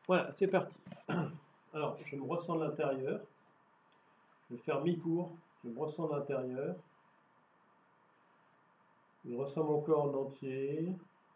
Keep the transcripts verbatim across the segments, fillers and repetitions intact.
Voilà, c'est parti. Alors, je me ressens de l'intérieur. Je vais faire mi-cours. Je me ressens de l'intérieur. Je ressens mon corps en entier.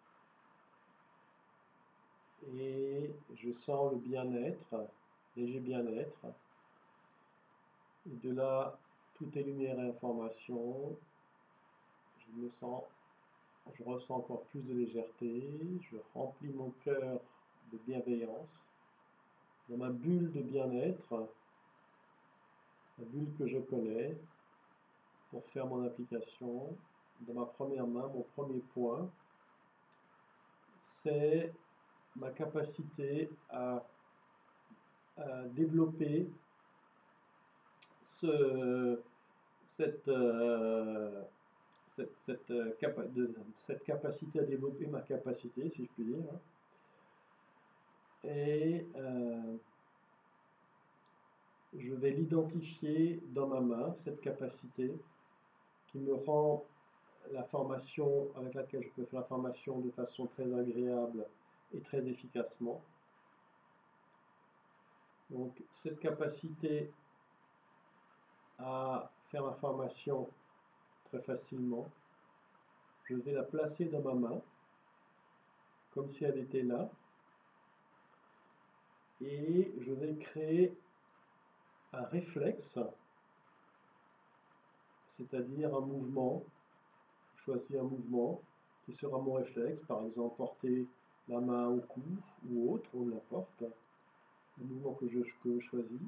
Et je sens le bien-être, léger bien-être. Et de là, tout est lumière et information. Je me sens, je ressens encore plus de légèreté. Je remplis mon cœur de bienveillance. Dans ma bulle de bien-être, la bulle que je connais, pour faire mon application, dans ma première main, mon premier point, c'est ma capacité à, à développer ce, cette, euh, cette, cette, euh, capa de, cette capacité à développer ma capacité, si je puis dire. Et euh, je vais l'identifier dans ma main, cette capacité qui me rend la formation avec laquelle je peux faire la formation de façon très agréable et très efficacement. Donc cette capacité à faire ma formation très facilement, je vais la placer dans ma main comme si elle était là et je vais créer un réflexe, c'est-à-dire un mouvement. Je choisis un mouvement qui sera mon réflexe, par exemple porter la main au cou ou autre, ou n'importe, le mouvement que je, que je choisis.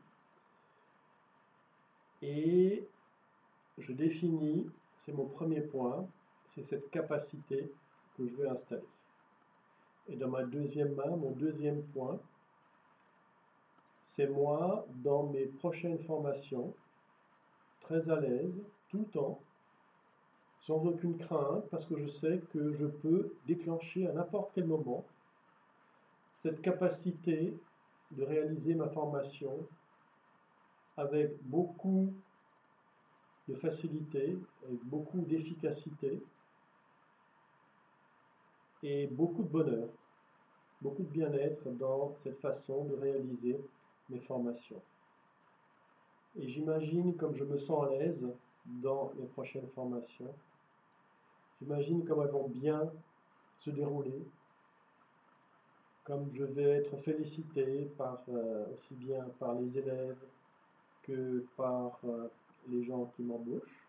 Et je définis, c'est mon premier point, c'est cette capacité que je veux installer. Et dans ma deuxième main, mon deuxième point, c'est moi, dans mes prochaines formations, très à l'aise, tout le temps, sans aucune crainte, parce que je sais que je peux déclencher à n'importe quel moment cette capacité de réaliser ma formation avec beaucoup de facilité, avec beaucoup d'efficacité et beaucoup de bonheur, beaucoup de bien-être dans cette façon de réaliser mes formations. Et j'imagine comme je me sens à l'aise dans mes prochaines formations, j'imagine comme elles vont bien se dérouler, comme je vais être félicité par, euh, aussi bien par les élèves que par euh, les gens qui m'embauchent.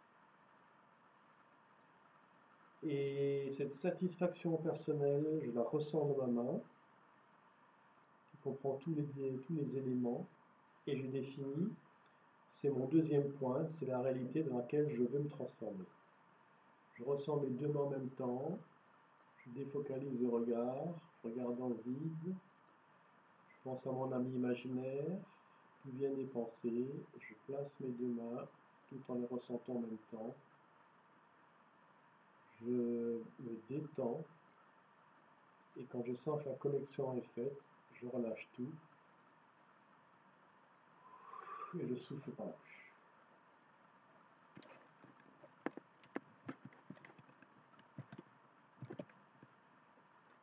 Et cette satisfaction personnelle, je la ressens dans ma main, qui comprend tous les, tous les éléments, et je définis, c'est mon deuxième point, c'est la réalité dans laquelle je veux me transformer. Je ressens mes deux mains en même temps, je défocalise le regard, je regarde dans le vide, je pense à mon ami imaginaire, tout viennent les pensées, je place mes deux mains tout en les ressentant en même temps. Je me détends et quand je sens que la connexion est faite, je relâche tout et je souffle par la bouche.